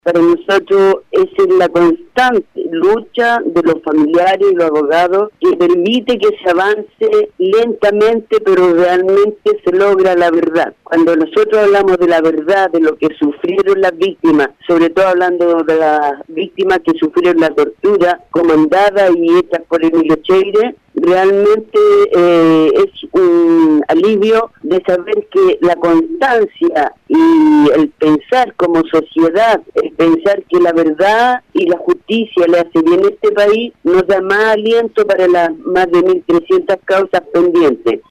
Para nosotros esa es la constante lucha de los familiares y los abogados que permite que se avance lentamente, pero realmente se logra la verdad. Cuando nosotros hablamos de la verdad, de lo que sufrieron las víctimas, sobre todo hablando de las víctimas que sufrieron la tortura comandada y hecha por Emilio Cheire, realmente es un alivio de saber que la constancia y el pensar como sociedad, el pensar que la verdad y la justicia le hace bien a este país, nos da más aliento para las más de 1.300 causas pendientes.